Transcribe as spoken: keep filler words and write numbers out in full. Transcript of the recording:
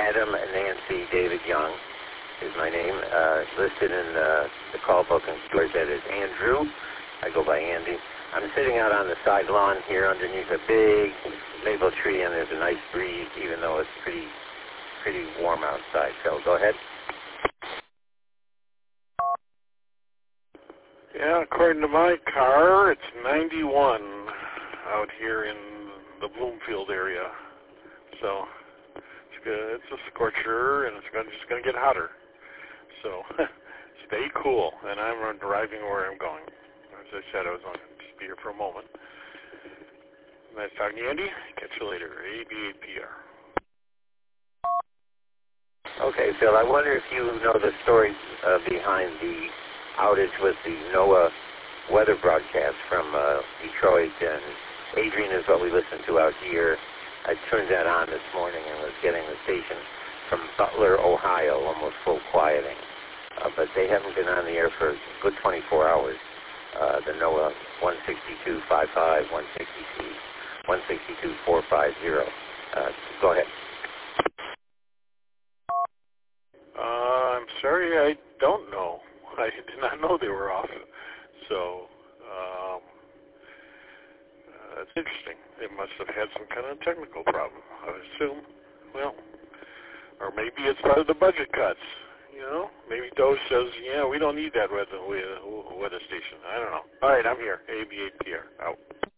Adam Nancy David Young is my name. Uh, listed in uh, the call book and storage that is Andrew. I go by Andy. I'm sitting out on the side lawn here underneath a big maple tree, and there's a nice breeze, even though it's pretty, pretty warm outside. So go ahead. Yeah, according to my car, it's ninety-one out here in the Bloomfield area. So it's good. It's a scorcher, and it's gonna, just going to get hotter. So stay cool, and I'm driving where I'm going. As I said, I was going to just be here for a moment. Nice talking to you, Andy. Catch you later. A B A P R. Okay, Phil, I wonder if you know the story uh, behind the outage with the NOAA weather broadcast from uh, Detroit, and Adrian is what we listen to out here. I turned that on this morning and was getting the station from Butler, Ohio, almost full quieting. Uh, but they haven't been on the air for a good twenty-four hours. Uh, the NOAA one sixty-two point five five, one sixty-two, one sixty-two point four five zero. Uh, go ahead. Uh, I'm sorry, I don't know. I did not know they were off. So, um, uh, that's interesting. They must have had some kind of technical problem, I would assume. Well, or maybe it's part of the budget cuts. You know, maybe Doe says, yeah, we don't need that weather, weather station. I don't know. All right, I'm here. A B A P R. Out.